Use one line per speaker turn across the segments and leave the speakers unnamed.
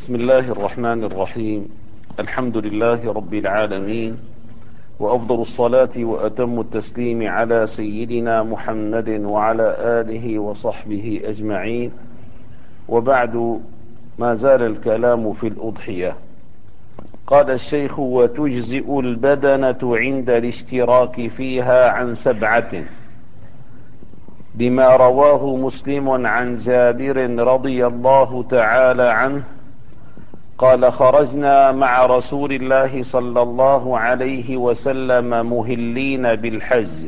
بسم الله الرحمن الرحيم. الحمد لله رب العالمين، وأفضل الصلاة وأتم التسليم على سيدنا محمد وعلى آله وصحبه أجمعين. وبعد، ما زال الكلام في الأضحية. قال الشيخ: وتجزئ البدنة عند الاشتراك فيها عن 7، بما رواه مسلم عن جابر رضي الله تعالى عنه قال: خرجنا مع رسول الله صلى الله عليه وسلم مهلين بالحج،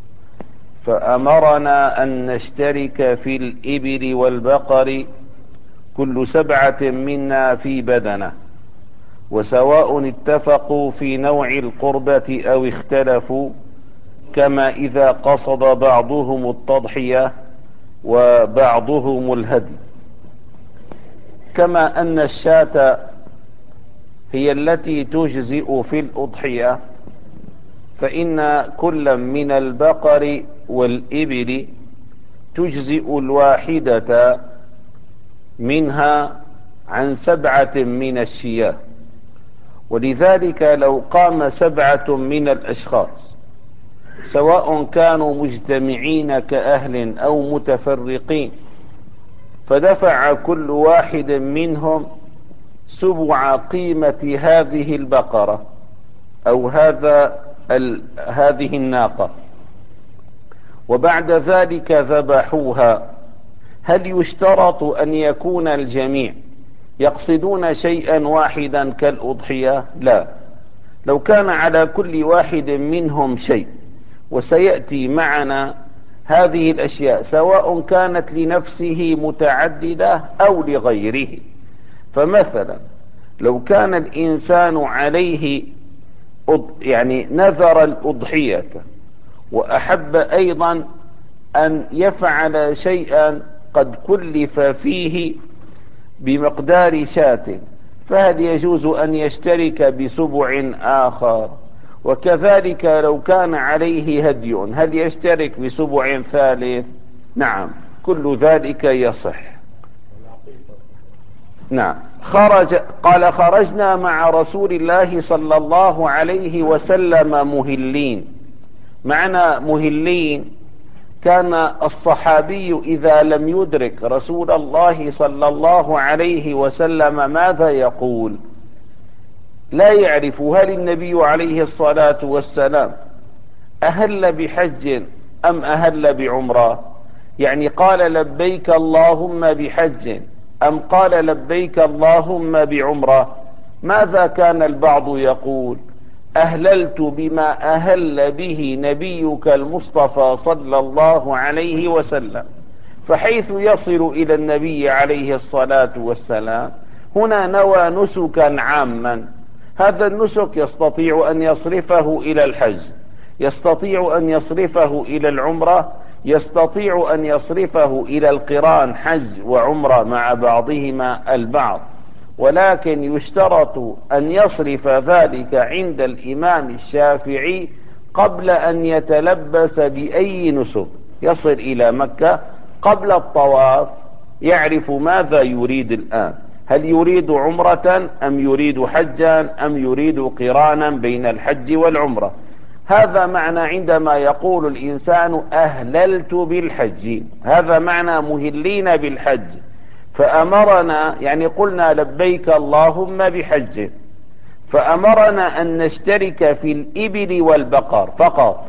فأمرنا أن نشترك في الإبل والبقر، كل 7 منا في بدنة، وسواء اتفقوا في نوع القربة أو اختلفوا، كما إذا قصد بعضهم التضحية وبعضهم الهدي. كما أن الشاة هي التي تجزئ في الأضحية، فإن كل من البقر والإبل تجزئ الواحدة منها عن 7 من الشياه. ولذلك لو قام 7 من الأشخاص، سواء كانوا مجتمعين كأهل أو متفرقين، فدفع كل واحد منهم 7 قيمة هذه البقرة أو هذه الناقة، وبعد ذلك ذبحوها، هل يشترط أن يكون الجميع يقصدون شيئا واحدا كالأضحية؟ لا. لو كان على كل واحد منهم شيء، وسيأتي معنا هذه الأشياء سواء كانت لنفسه متعددة أو لغيره. فمثلا لو كان الإنسان عليه نذر الأضحية، وأحب أيضا أن يفعل شيئا قد كلف فيه بمقدار شاة، فهل يجوز أن يشترك ب7 آخر؟ وكذلك لو كان عليه هدي، هل يشترك ب7 ثالث؟ نعم، كل ذلك يصح. نعم. قال: خرجنا مع رسول الله صلى الله عليه وسلم مهلين. معنى مهلين، كان الصحابي إذا لم يدرك رسول الله صلى الله عليه وسلم ماذا يقول، لا يعرف هل النبي عليه الصلاة والسلام أهل بحج أم أهل بعمرة، يعني قال لبيك اللهم بحج أم قال لبيك اللهم بعمرة. ماذا كان البعض يقول؟ أهللت بما أهل به نبيك المصطفى صلى الله عليه وسلم. فحيث يصل إلى النبي عليه الصلاة والسلام، هنا نوى نسكا عاما. هذا النسك يستطيع أن يصرفه إلى الحج، يستطيع أن يصرفه إلى العمرة، يستطيع أن يصرفه إلى القران، حج وعمرة مع بعضهما البعض، ولكن يشترط أن يصرف ذلك عند الإمام الشافعي قبل أن يتلبس بأي نسك. يصل إلى مكة قبل الطواف، يعرف ماذا يريد الآن، هل يريد عمرة أم يريد حجا أم يريد قرانا بين الحج والعمرة. هذا معنى عندما يقول الإنسان أهللت بالحج، هذا معنى مهلين بالحج. فأمرنا، يعني قلنا لبيك اللهم بحج، فأمرنا أن نشترك في الإبل والبقر فقط.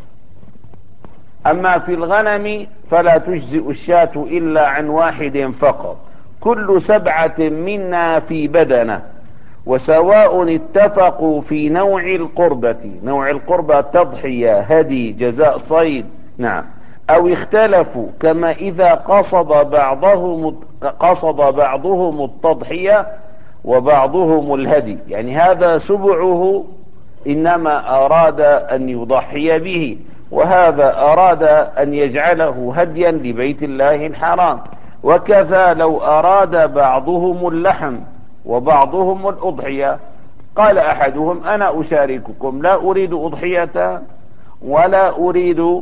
أما في الغنم فلا تجزئ الشاة إلا عن 1 فقط، كل 7 منا في بدنة، وسواء اتفقوا في نوع القربة، نوع القربة تضحية، هدي، جزاء صيد، نعم، أو اختلفوا، كما إذا قصد بعضهم التضحية وبعضهم الهدي، يعني هذا 7 إنما أراد أن يضحي به، وهذا أراد أن يجعله هديا لبيت الله الحرام. وكذا لو أراد بعضهم اللحم وبعضهم الأضحية، قال أحدهم أنا أشارككم، لا أريد أضحية ولا أريد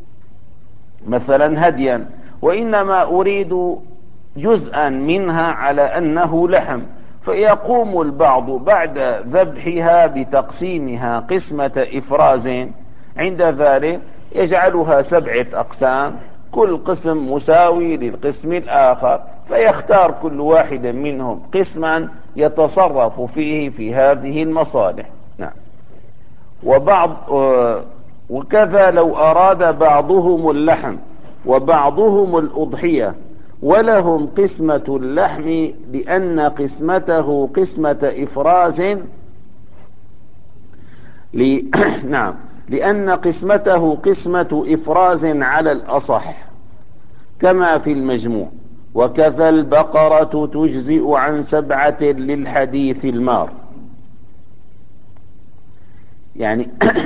مثلا هديا، وإنما أريد جزءا منها على أنه لحم، فيقوم البعض بعد ذبحها بتقسيمها قسمة إفراز، عند ذلك يجعلها 7 أقسام، كل قسم مساوي للقسم الآخر، فيختار كل واحد منهم قسما يتصرف فيه في هذه المصالح. نعم. وبعض وكذا لو أراد بعضهم اللحم وبعضهم الأضحية ولهم قسمة اللحم لأن قسمته قسمة إفراز نعم، لأن قسمته قسمة إفراز على الأصح كما في المجموع. وكذا البقرة تجزئ عن 7 للحديث المار. يعني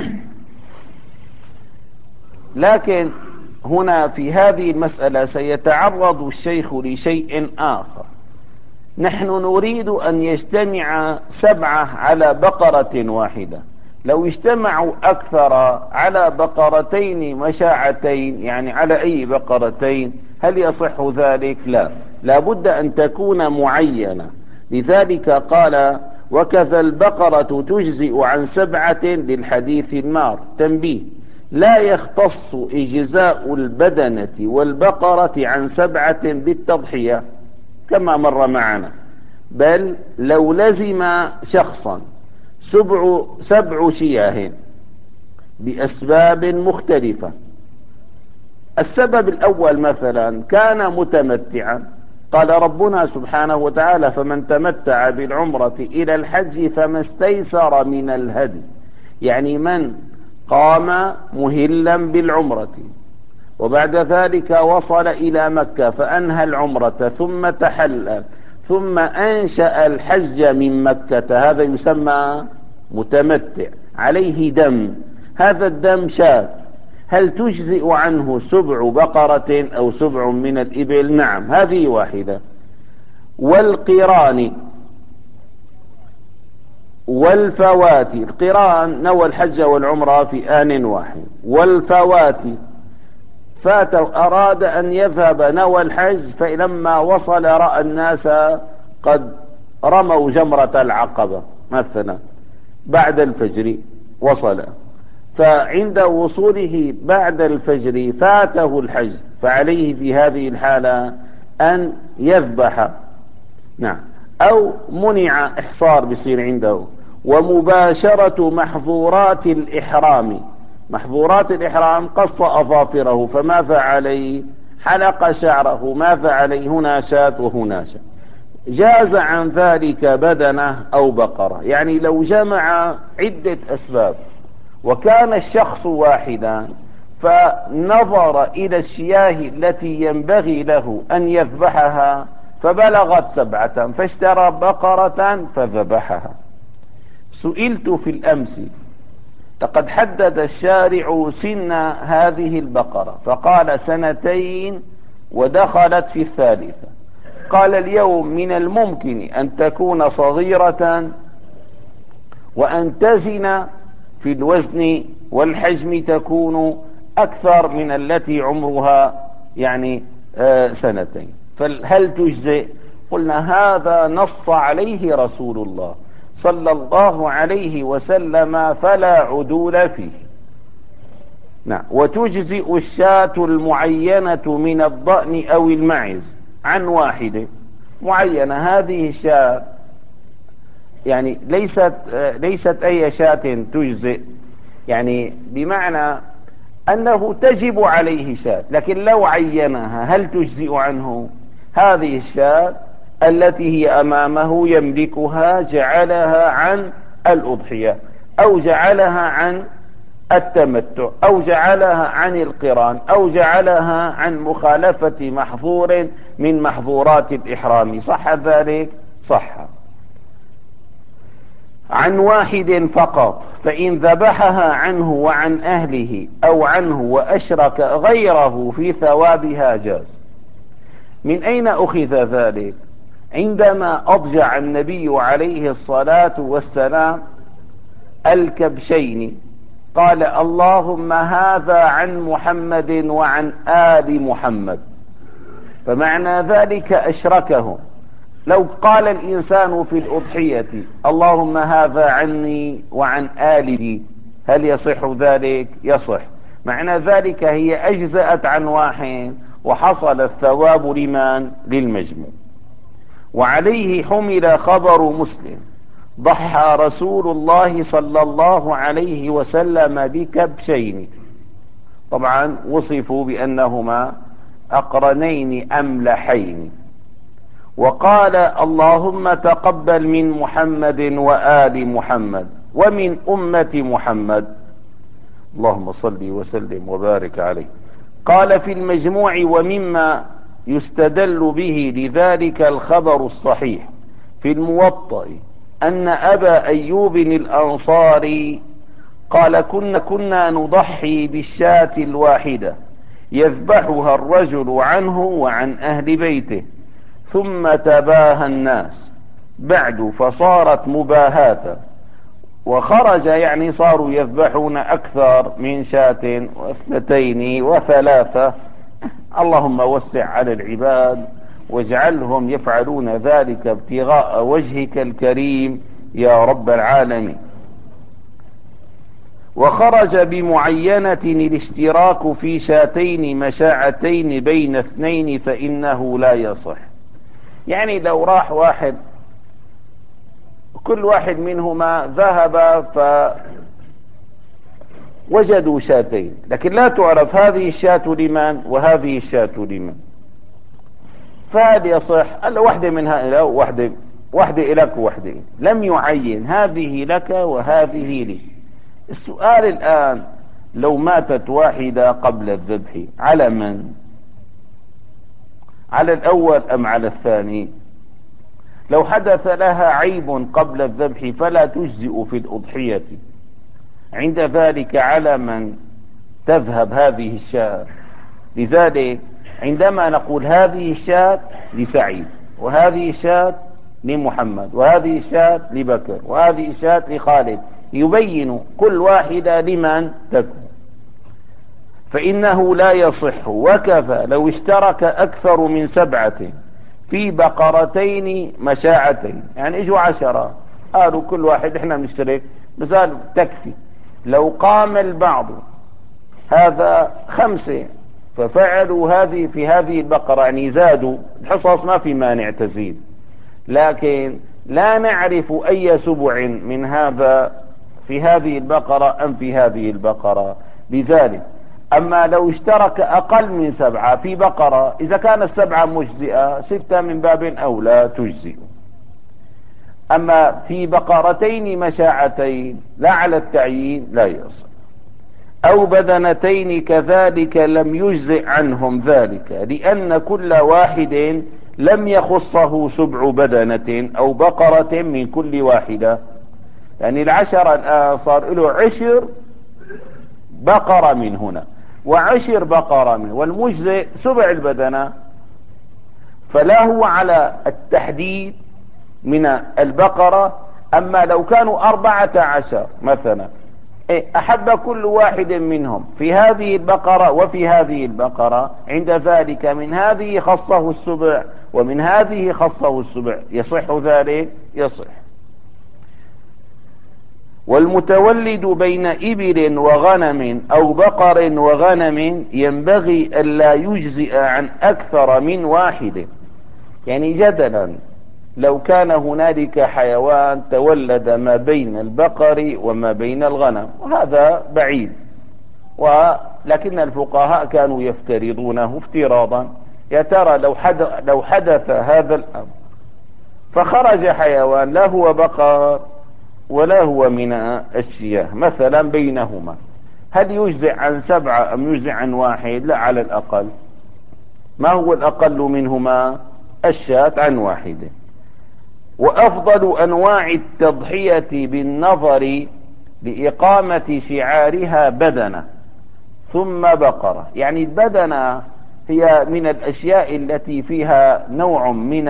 لكن هنا في هذه المسألة سيتعرض الشيخ لشيء آخر. نحن نريد أن يجتمع 7 على بقرة واحدة. لو اجتمعوا أكثر على بقرتين مشاعتين، يعني على أي بقرتين، هل يصح ذلك؟ لا، لابد أن تكون معينة. لذلك قال وكذا البقرة تجزئ عن 7 للحديث المار. تنبيه: لا يختص إجزاء البدنة والبقرة عن 7 بالتضحية كما مر معنا، بل لو لزم شخصا 7 شياه بأسباب مختلفة. السبب الأول مثلا كان متمتعا، قال ربنا سبحانه وتعالى فمن تمتع بالعمرة إلى الحج فما استيسر من الهدي، يعني من قام مهلا بالعمرة وبعد ذلك وصل إلى مكة فأنهى العمرة ثم تحلل ثم أنشأ الحج من مكة، هذا يسمى متمتع، عليه دم، هذا الدم شاة، هل تجزئ عنه 7 بقرة أو 7 من الإبل؟ نعم، هذه واحدة. والقران والفوات، القران نوى الحج والعمرة في آن واحد، والفوات فات أراد أن يذهب نوى الحج فلما وصل رأى الناس قد رموا جمرة العقبة مثلا بعد الفجر، وصل، فعند وصوله بعد الفجر فاته الحج، فعليه في هذه الحالة أن يذبح. نعم. أو منع إحصار بصير عنده. ومباشرة محظورات الإحرام، محظورات الإحرام قص أظافره، فماذا عليه؟ حلق شعره، ماذا عليه؟ هنا شاة وهنا شاة. جاز عن ذلك بدنة أو بقرة، يعني لو جمع عدة أسباب وكان الشخص واحدا فنظر إلى الشياه التي ينبغي له أن يذبحها فبلغت 7 فاشترى بقرة فذبحها. سئلت في الأمس، لقد حدد الشارع سن هذه البقرة فقال 2 ودخلت في 3. قال اليوم من الممكن أن تكون صغيرة وأن تزن في الوزن والحجم تكون أكثر من التي عمرها يعني 2. فهل تجزئ؟ قلنا هذا نص عليه رسول الله صلى الله عليه وسلم فلا عدول فيه. نعم. وتجزئ الشاة المعينة من الضأن أو المعز عن واحد معينة. هذه الشاة يعني ليست أي شاة تجزئ، يعني بمعنى أنه تجب عليه شاة، لكن لو عينها هل تجزئ عنه؟ هذه الشاة التي هي أمامه يملكها جعلها عن الأضحية أو جعلها عن التمتع أو جعلها عن القران أو جعلها عن مخالفة محظور من محظورات الإحرام، صح ذلك؟ صح. عن واحد فقط، فإن ذبحها عنه وعن أهله أو عنه وأشرك غيره في ثوابها جاز. من أين أخذ ذلك؟ عندما أضجع النبي عليه الصلاة والسلام الكبشين قال اللهم هذا عن محمد وعن آل محمد، فمعنى ذلك أشركهم، لو قال الإنسان في الأضحية اللهم هذا عني وعن آلي، هل يصح ذلك؟ يصح. معنى ذلك هي أجزأت عن واحد وحصل الثواب لمن؟ للمجموع. وعليه حمل خبر مسلم: ضحى رسول الله صلى الله عليه وسلم بكبشين. طبعا وصفوا بأنهما أقرنين أملحين. وقال اللهم تقبل من محمد وآل محمد ومن أمة محمد، اللهم صل وسلم وبارك عليه. قال في المجموع: ومما يستدل به لذلك الخبر الصحيح في الموطأ أن أبا أيوب الأنصاري قال: كنا نضحي بالشاة الواحدة يذبحها الرجل عنه وعن أهل بيته، ثم تباهى الناس بعد فصارت مباهاة، وخرج يعني صاروا يذبحون أكثر من شاة واثنتين وثلاثة. اللهم وسع على العباد واجعلهم يفعلون ذلك ابتغاء وجهك الكريم يا رب العالمين. وخرج بمعينة الاشتراك في شاتين مشاعتين بين اثنين فإنه لا يصح. يعني لو راح واحد كل واحد منهما ذهب فوجدوا شاتين، لكن لا تعرف هذه الشاة لمن وهذه الشاة لمن، فهل يصح؟ قال واحدة منها إلى واحدة إليك وواحدة إليك، لم يعين هذه لك وهذه لي. السؤال الآن: لو ماتت واحدة قبل الذبح على من؟ على الأول أم على الثاني؟ لو حدث لها عيب قبل الذبح فلا تجزئ في الأضحية، عند ذلك على من تذهب هذه الشاة؟ لذلك عندما نقول هذه الشاة لسعيد وهذه الشاة لمحمد وهذه الشاة لبكر وهذه الشاة لخالد، يبين كل واحدة لمن تكون، فإنه لا يصح. وكفى لو اشترك أكثر من 7 في بقرتين مشاعتين، يعني اجوا 10 قالوا كل واحد احنا بنشترك، مثال تكفي. لو قام البعض هذا 5 ففعلوا هذه في هذه البقرة، يعني زادوا الحصص، ما في مانع تزيد، لكن لا نعرف أي سبع من هذا في هذه البقرة أم في هذه البقرة. لذلك أما لو اشترك أقل من 7 في بقرة، إذا كانت 7 مجزئة 6 من باب أولى تجزئ. أما في بقرتين مشاعتين لا على التعيين لا يصح. أو بدنتين كذلك لم يجزئ عنهم ذلك، لأن كل واحد لم يخصه 7 بدنة أو بقرة من كل واحدة. يعني 10 الآن صار له 10 بقرة من هنا و10 بقرة من، والمجزئ 7 البدنة، فلا هو على التحديد من البقرة. أما لو كانوا 14 مثلا، أحب كل واحد منهم في هذه البقرة وفي هذه البقرة، عند ذلك من هذه خصه 7 ومن هذه خصه 7، يصح ذلك؟ يصح. والمتولد بين إبل وغنم أو بقر وغنم ينبغي ألا يجزئ عن أكثر من واحد. يعني جدلا لو كان هنالك حيوان تولد ما بين البقر وما بين الغنم، وهذا بعيد، ولكن الفقهاء كانوا يفترضونه افتراضا، يا ترى لو حدث هذا الأمر فخرج حيوان لا هو بقر ولا هو من الشياه مثلا بينهما، هل يجزئ عن 7 أم يجزئ عن 1؟ لا، على الأقل. ما هو الأقل منهما؟ الشاة عن 1. وأفضل أنواع التضحية بالنظر لإقامة شعارها بدنة ثم بقرة. يعني البدنة هي من الأشياء التي فيها نوع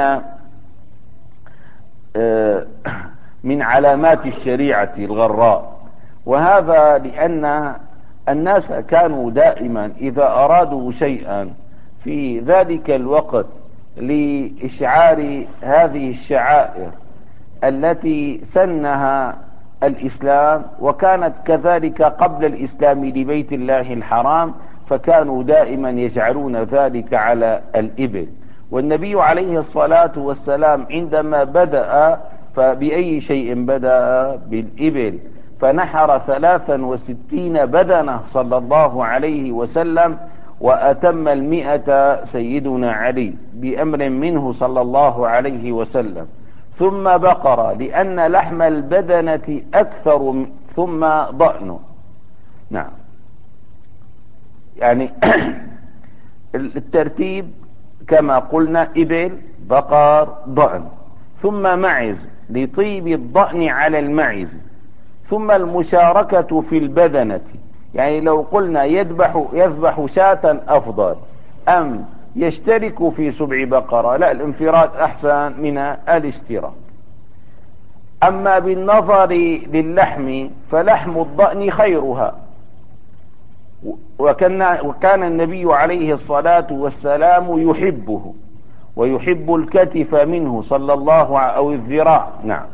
من علامات الشريعة الغراء، وهذا لأن الناس كانوا دائما إذا أرادوا شيئا في ذلك الوقت لإشعار هذه الشعائر التي سنها الإسلام، وكانت كذلك قبل الإسلام لبيت الله الحرام، فكانوا دائما يجعلون ذلك على الإبل. والنبي عليه الصلاة والسلام عندما بدأ فبأي شيء بدأ؟ بالإبل، فنحر 63 بدنة صلى الله عليه وسلم، وأتم 100 سيدنا علي بأمر منه صلى الله عليه وسلم، ثم بقرة لأن لحم البدنة أكثر، ثم ضأن. نعم، يعني الترتيب كما قلنا: إبل، بقر، ضأن، ثم معز لطيب الضأن على المعز، ثم المشاركة في البدنة. يعني لو قلنا يذبح شاة أفضل أم يشترك في سبع بقرة؟ لا، الانفراد أحسن من الاشتراك. أما بالنظر للحم فلحم الضأن خيرها، وكان النبي عليه الصلاة والسلام يحبه، ويحب الكتف منه صلى الله أو الذراع. نعم.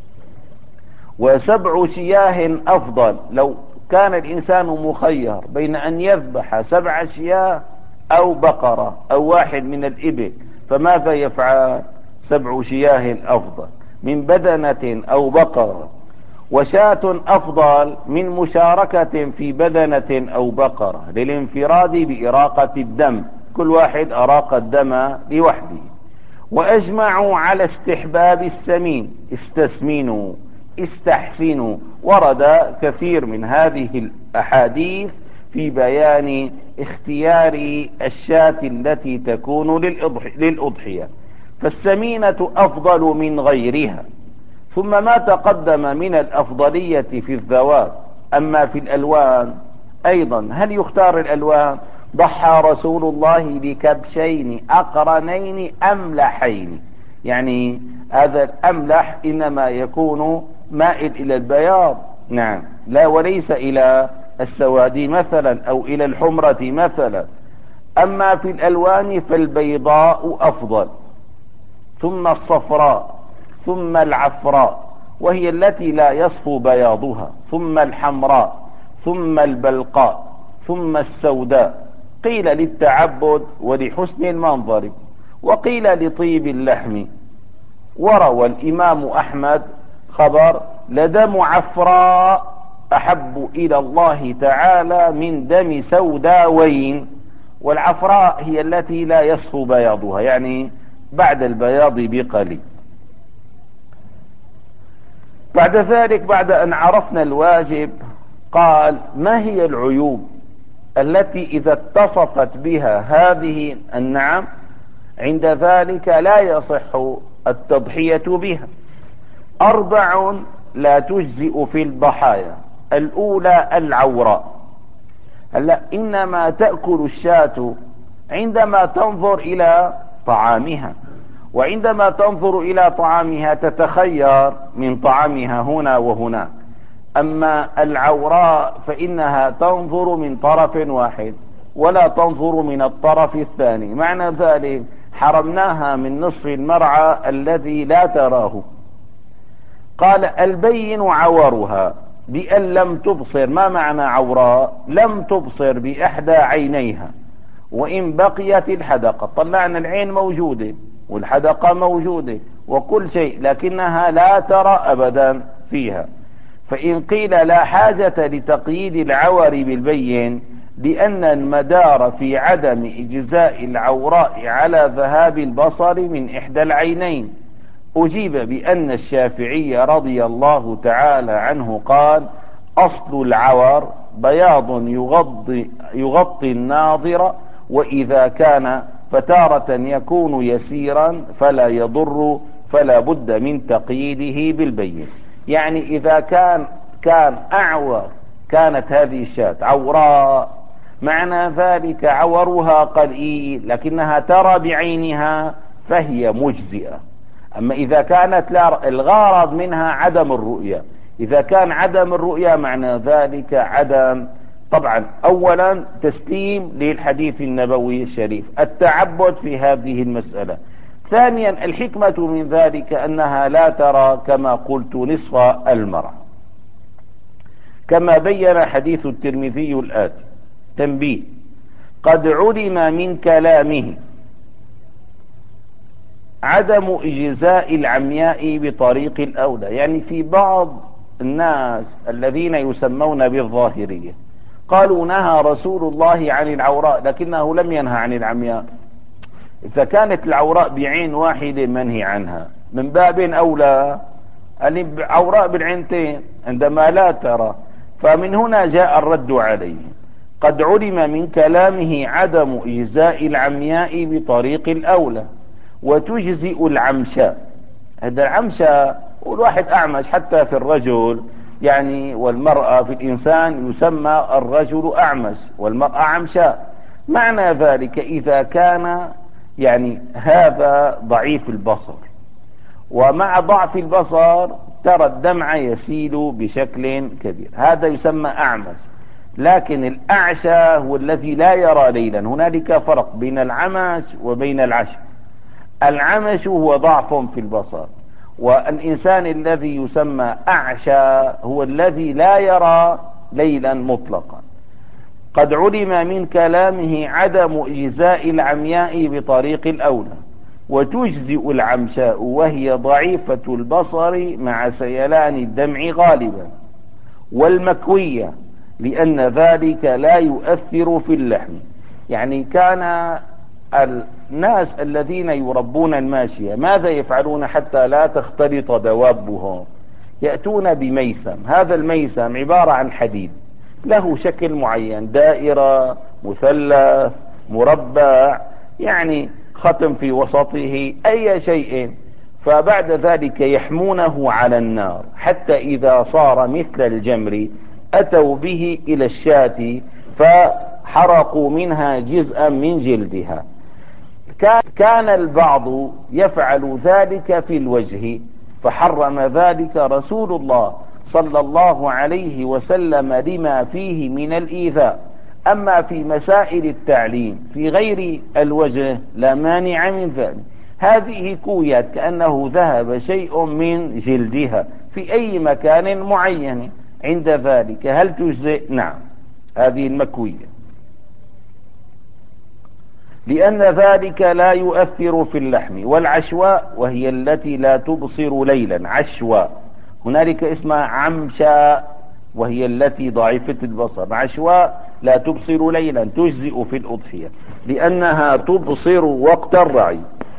وسبع شياه أفضل، لو كان الإنسان مخير بين أن يذبح 7 شياه أو بقرة أو واحد من الإبل، فماذا يفعل؟ 7 شياه أفضل من بدنة أو بقرة، وشاة أفضل من مشاركة في بدنة أو بقرة للانفراد بإراقة الدم، كل واحد أراق الدم لوحده. وأجمعوا على استحباب السمين، استسمنوا، استحسنوا. ورد كثير من هذه الأحاديث في بيان اختيار الشاة التي تكون للأضحية، فالسمينة أفضل من غيرها. ثم ما تقدم من الأفضلية في الذوات. أما في الألوان أيضا، هل يختار الألوان؟ ضحى رسول الله بكبشين أقرنين أملحين، يعني هذا الأملح إنما يكون مائل إلى البياض، نعم، لا وليس إلى السواد مثلا أو إلى الحمرة مثلا. أما في الألوان فالبيضاء أفضل، ثم الصفراء، ثم العفراء وهي التي لا يصفو بياضها، ثم الحمراء، ثم البلقاء، ثم السوداء. قيل للتعبد ولحسن المنظر، وقيل لطيب اللحم. وروى الإمام أحمد خبر: لدم عفراء أحب إلى الله تعالى من دم سوداوين. والعفراء هي التي لا يصفو بياضها، يعني بعد البياض بقليل. بعد ذلك، بعد أن عرفنا الواجب، قال: ما هي العيوب التي إذا اتصفت بها هذه النعم عند ذلك لا يصح التضحية بها؟ 4 لا تجزئ في الضحايا. الأولى العوراء. هلا إنما تأكل الشاة عندما تنظر إلى طعامها، وعندما تنظر إلى طعامها تتخير من طعامها هنا وهناك. أما العوراء فإنها تنظر من طرف واحد ولا تنظر من الطرف الثاني، معنى ذلك حرمناها من نصف المرعى الذي لا تراه. قال: البين عورها بأن لم تبصر. ما معنى عوراء؟ لم تبصر بإحدى عينيها، وإن بقيت الحدقة. طلعنا العين موجودة والحدقة موجودة وكل شيء، لكنها لا ترى أبدا فيها. فإن قيل لا حاجة لتقييد العور بالبين لأن المدار في عدم إجزاء العوراء على ذهاب البصر من إحدى العينين، أجيب بأن الشافعي رضي الله تعالى عنه قال: أصل العور بياض يغطي الناظر، وإذا كان فتارة يكون يسيرا فلا يضر، فلا بد من تقييده بالبين. يعني إذا كان أعور، كانت هذه الشاة عوراء، معنى ذلك عورها قليل لكنها ترى بعينها فهي مجزئة. أما إذا كانت الغرض منها عدم الرؤية، إذا كان عدم الرؤية معنى ذلك عدم. طبعا أولا تسليم للحديث النبوي الشريف، التعبد في هذه المسألة، ثانيا الحكمة من ذلك أنها لا ترى كما قلت نصف المرأة، كما بين حديث الترمذي الآتي. تنبيه: قد علم من كلامه عدم إجزاء العمياء بطريق الأولى. يعني في بعض الناس الذين يسمون بالظاهرية قالوا نهى رسول الله عن العوراء لكنه لم ينهى عن العمياء. إذا كانت العوراء بعين واحدة منهي عنها، من باب أولى العوراء بالعينتين عندما لا ترى. فمن هنا جاء الرد عليه: قد علم من كلامه عدم إجزاء العمياء بطريق الأولى وتجزئ العمشاء. هذا العمشاء والواحد أعمش حتى في الرجل، يعني والمرأة في الإنسان يسمى الرجل أعمش والمرأة عمشاء. معنى ذلك إذا كان يعني هذا ضعيف البصر، ومع ضعف البصر ترى الدمع يسيل بشكل كبير، هذا يسمى أعمش. لكن الأعشى هو الذي لا يرى ليلا. هنالك فرق بين العمش وبين العشم. العمش هو ضعف في البصر، والإنسان الذي يسمى أعشى هو الذي لا يرى ليلا مطلقا. قد علم من كلامه عدم إجزاء العمياء بطريق الأولى وتجزئ العمشاء وهي ضعيفة البصر مع سيلان الدمع غالبا، والمكوية لأن ذلك لا يؤثر في اللحم. يعني كان الناس الذين يربون الماشية ماذا يفعلون حتى لا تختلط دوابهم؟ يأتون بميسم. هذا الميسم عبارة عن حديد له شكل معين، دائرة، مثلث، مربع، يعني ختم في وسطه، أي شيء. فبعد ذلك يحمونه على النار حتى إذا صار مثل الجمر أتوا به إلى الشاة فحرقوا منها جزءا من جلدها. كان البعض يفعل ذلك في الوجه، فحرم ذلك رسول الله صلى الله عليه وسلم لما فيه من الإيذاء. أما في مسائل التعليم في غير الوجه لا مانع من ذلك. هذه كويات كأنه ذهب شيء من جلدها في أي مكان معين، عند ذلك هل تجزئ؟ نعم، هذه المكوية، لأن ذلك لا يؤثر في اللحم. والعشواء وهي التي لا تبصر ليلا، عشواء. هنالك اسمها عمشاء وهي التي ضعيفة البصر. عشواء لا تبصر ليلا تجزئ في الأضحية لأنها تبصر وقت الرعي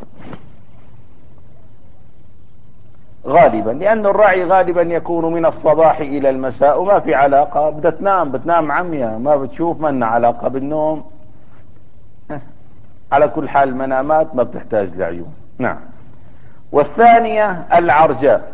غالبا، لأن الرعي غالبا يكون من الصباح إلى المساء وما في علاقة. بدها تنام بتنام عمية، ما بتشوف، ما علاقة بالنوم. على كل حال المنامات ما بتحتاج لعيون. نعم. والثانية العرجاء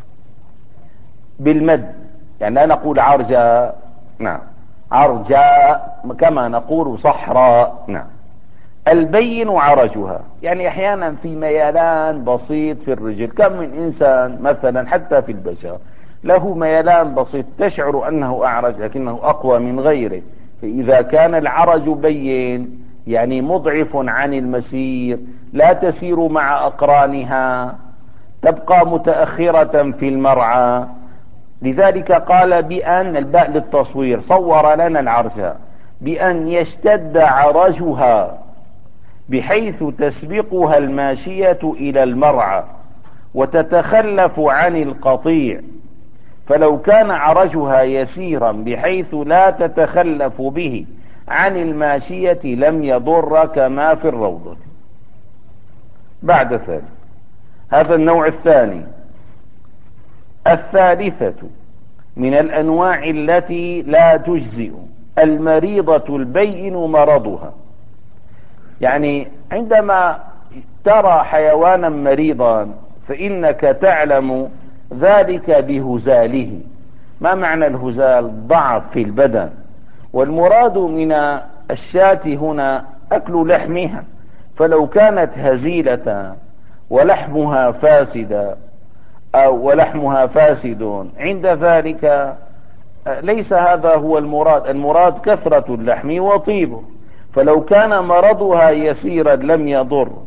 بالمد، يعني لا نقول عرجاء، نعم، عرجاء كما نقول صحراء. نعم. البين عرجها، يعني احيانا في ميلان بسيط في الرجل. كم من انسان مثلا حتى في البشر له ميلان بسيط تشعر انه اعرج لكنه اقوى من غيره. فاذا كان العرج بين يعني مضعف عن المسير، لا تسير مع اقرانها، تبقى متأخرة في المرعى. لذلك قال بأن الباء للتصوير، صور لنا العرجاء بأن يشتد عرجها بحيث تسبقها الماشية إلى المرعى وتتخلف عن القطيع. فلو كان عرجها يسيرا بحيث لا تتخلف به عن الماشية لم يضر كما في الروضة. بعد ذلك هذا النوع الثاني. الثالثة من الأنواع التي لا تجزئ المريضة البين مرضها. يعني عندما ترى حيوانا مريضا فإنك تعلم ذلك بهزاله. ما معنى الهزال؟ ضعف في البدن. والمراد من الشاة هنا أكل لحمها، فلو كانت هزيلة ولحمها فاسد ولحمها فاسد عند ذلك ليس هذا هو المراد. المراد كثرة اللحم وطيبه. فلو كان مرضها يسيرا لم يضر،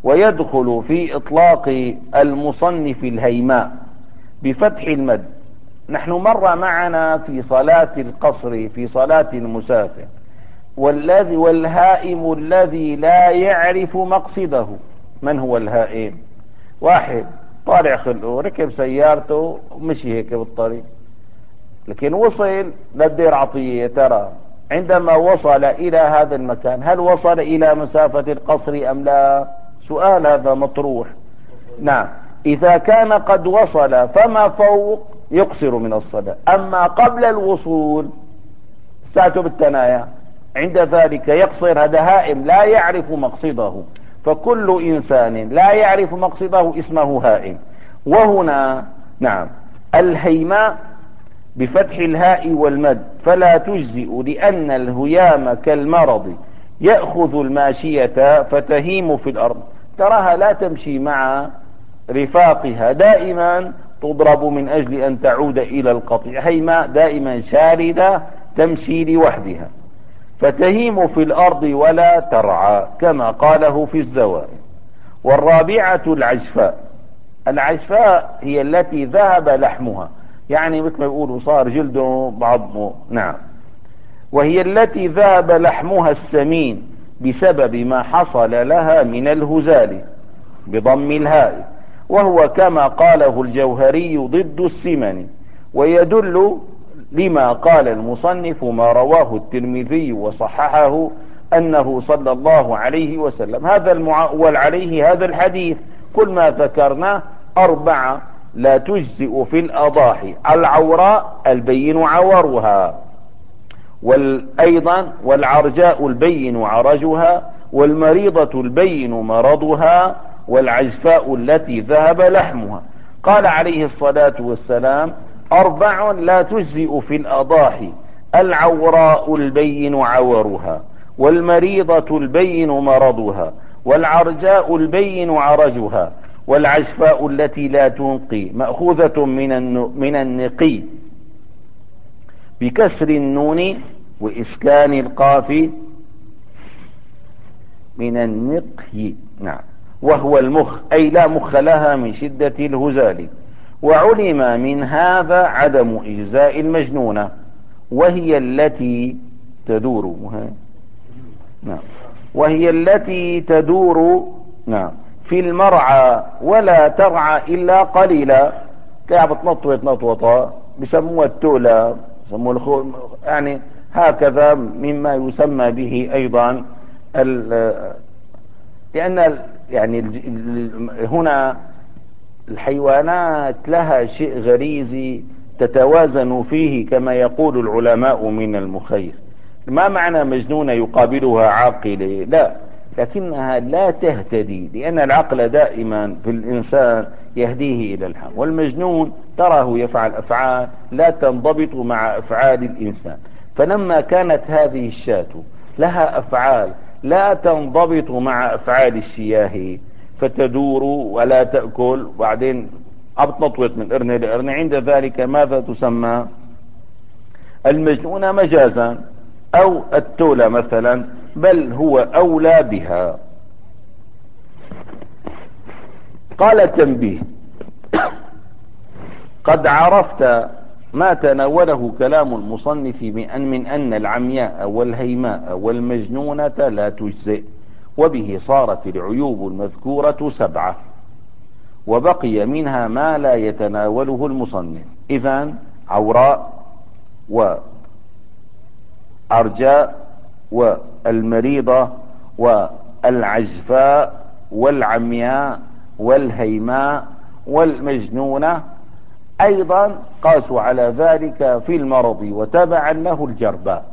ويدخل في إطلاق المصنف الهيماء بفتح المد. نحن مر معنا في صلاة القصر في صلاة المسافر والهائم الذي لا يعرف مقصده. من هو الهائم؟ واحد طالع خلقه ركب سيارته ومشي هيك بالطريق، لكن وصل للدير عطية، ترى عندما وصل إلى هذا المكان هل وصل إلى مسافة القصر أم لا؟ سؤال هذا مطروح. نعم، إذا كان قد وصل فما فوق يقصر من الصلاة، أما قبل الوصول ساعته بالتنايا عند ذلك يقصر. هذا هائم لا يعرف مقصده، فكل إنسان لا يعرف مقصده اسمه هائم. وهنا نعم الهيماء بفتح الهاء والمد فلا تجزئ، لأن الهيام كالمرض يأخذ الماشية فتهيم في الأرض. تراها لا تمشي مع رفاقها، دائما تضرب من أجل أن تعود إلى القطيع. هيماء دائما شاردة تمشي لوحدها، فتهيم في الأرض ولا ترعى كما قاله في الزوائد. والرابعة العجفاء. العجفاء هي التي ذهب لحمها، يعني مثل ما يقولوا صار جلده بعضمه. نعم، وهي التي ذهب لحمها السمين بسبب ما حصل لها من الهزال بضم الهاء، وهو كما قاله الجوهري ضد السمن. ويدل لما قال المصنف ما رواه الترمذي وصححه أنه صلى الله عليه وسلم. هذا المعول عليه هذا الحديث. كل ما ذكرناه أربعة لا تجزئ في الأضاحي: العوراء البين عورها، أيضا والعرجاء البين عرجها، والمريضة البين مرضها، والعجفاء التي ذهب لحمها. قال عليه الصلاة والسلام: أربع لا تجزئ في الأضاحي: العوراء البين عورها، والمريضة البين مرضها، والعرجاء البين عرجها، والعجفاء التي لا تنقي، مأخوذة من النقي بكسر النون وإسكان القاف، من النقي. نعم، وهو المخ، أي لا مخ لها من شدة الهزال. وعلم من هذا عدم إجزاء المجنونة، وهي التي تدور. نعم، وهي التي تدور نعم في المرعى ولا ترعى إلا قليلا. كعب تنطوط نطوطة بسموها التولى، بسموها يعني هكذا مما يسمى به أيضا لأن يعني هنا الحيوانات لها شيء غريزي تتوازن فيه كما يقول العلماء من المخير. ما معنى مجنونة يقابلها عاقلة؟ لا، لكنها لا تهتدي، لأن العقل دائما في الإنسان يهديه إلى الحق، والمجنون تراه يفعل أفعال لا تنضبط مع أفعال الإنسان. فلما كانت هذه الشاة لها أفعال لا تنضبط مع أفعال الشياه، فتدور ولا تأكل، وبعدين أبطنطوط من أرنة لأرنة، عند ذلك ماذا تسمى؟ المجنونة مجازا، أو التولى مثلا، بل هو أولى بها. قال تنبيه: قد عرفت ما تناوله كلام المصنف من أن العمياء والهيماء والمجنونة لا تجزئ، وبه صارت العيوب المذكورة 7، وبقي منها ما لا يتناوله المصنف. إذن عوراء وأرجاء والمريضة والعجفاء والعمياء والهيماء والمجنونة. أيضا قاسوا على ذلك في المرض وتبعا له الجرباء.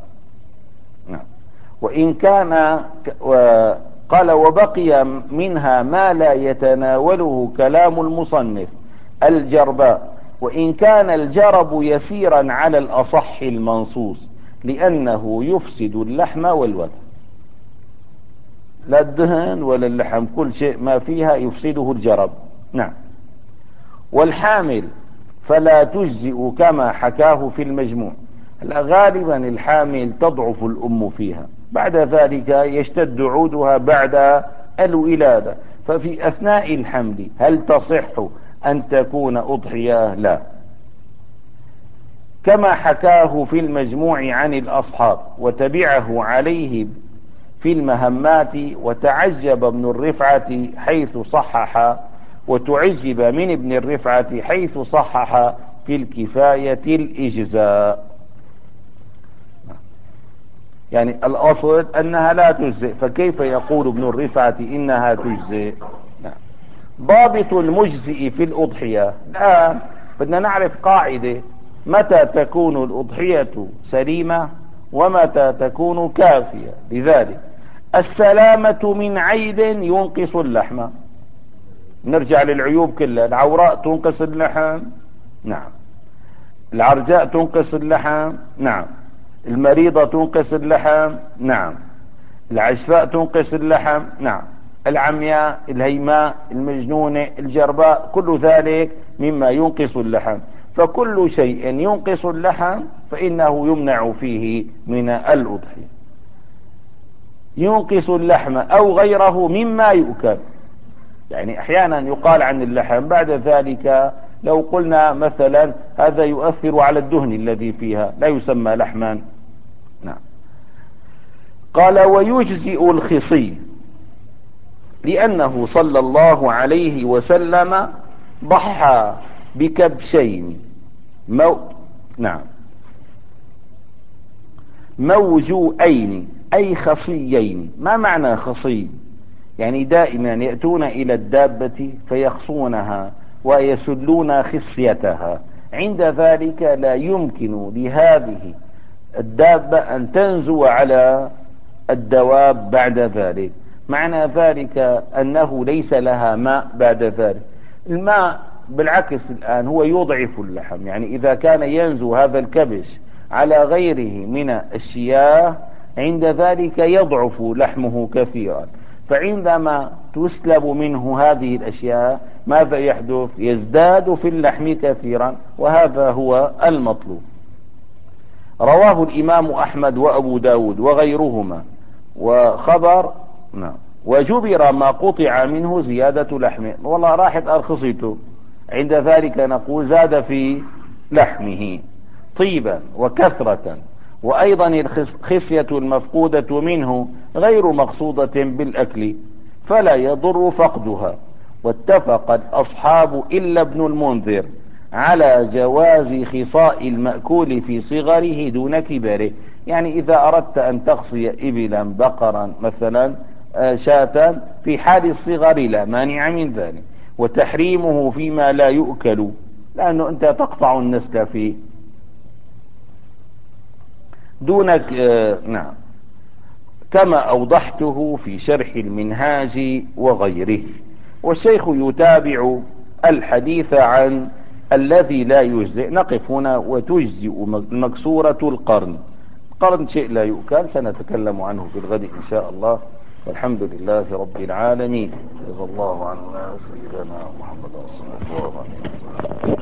وإن كان قال وبقي منها ما لا يتناوله كلام المصنف: الجرباء، وإن كان الجرب يسيرا على الأصح المنصوص، لأنه يفسد اللحم والوتر. لا الدهن ولا اللحم، كل شيء ما فيها يفسده الجرب. نعم. والحامل فلا تجزئ كما حكاه في المجموع. غالبا الحامل تضعف الأم فيها، بعد ذلك يشتد عودها بعد الولادة، ففي أثناء الحمل هل تصح أن تكون أضحية؟ لا، كما حكاه في المجموع عن الأصحاب وتبعه عليه في المهمات، وتعجب ابن الرفعة حيث صحح، وتعجب من ابن الرفعة حيث صحح في الكفاية الإجزاء. يعني الأصل أنها لا تجزئ، فكيف يقول ابن الرفعة إنها تجزئ؟ ضابط المجزئ في الأضحية. الآن بدنا نعرف قاعدة: متى تكون الأضحية سليمة ومتى تكون كافية. لذلك السلامة من عيب ينقص اللحم. نرجع للعيوب كلها: العوراء تنقص اللحم، نعم. العرجاء تنقص اللحم، نعم. المريضة تنقص اللحم، نعم. العشفاء تنقص اللحم، نعم. العمياء، الهيماء، المجنونة، الجرباء، كل ذلك مما ينقص اللحم. فكل شيء ينقص اللحم فإنه يمنع فيه من الأضحية. ينقص اللحم أو غيره مما يؤكل. يعني أحيانا يقال عن اللحم بعد ذلك لو قلنا مثلا هذا يؤثر على الدهن الذي فيها لا يسمى لحما. نعم. قال: ويجزئ الخصي، لأنه صلى الله عليه وسلم ضحى بكبشين نعم موجوئين أي خصيين. ما معنى خصي؟ يعني دائما يأتون إلى الدابة فيخصونها ويسلون خصيتها، عند ذلك لا يمكن لهذه الدابة أن تنزو على الدواب بعد ذلك. معنى ذلك أنه ليس لها ماء بعد ذلك. الماء بالعكس الآن هو يضعف اللحم. يعني إذا كان ينزو هذا الكبش على غيره من الشياه عند ذلك يضعف لحمه كثيرا. فعندما تسلب منه هذه الأشياء ماذا يحدث؟ يزداد في اللحم كثيرا، وهذا هو المطلوب. رواه الإمام أحمد وأبو داود وغيرهما وخبر. نعم. وجبر ما قطع منه زيادة لحمه. والله راحت أرخصته، عند ذلك نقول زاد في لحمه طيبا وكثرة. وأيضا الخصية المفقودة منه غير مقصودة بالأكل فلا يضر فقدها. واتفق الأصحاب إلا ابن المنذر على جواز خصاء المأكول في صغره دون كبره. يعني إذا أردت أن تخصي إبلا، بقرا مثلا، شاة، في حال الصغر لا مانع من ذلك. وتحريمه فيما لا يؤكل، لأنه أنت تقطع النسل فيه دونك. نعم، كما أوضحته في شرح المنهاج وغيره. والشيخ يتابع الحديث عن الذي لا يجزئ. نقف هنا. وتجزئ مكسورة القرن. قرن شيء لا يؤكل، سنتكلم عنه في الغد إن شاء الله. والحمد لله رب العالمين. جزا الله عنا سيدنا محمد صلى الله عليه وسلم.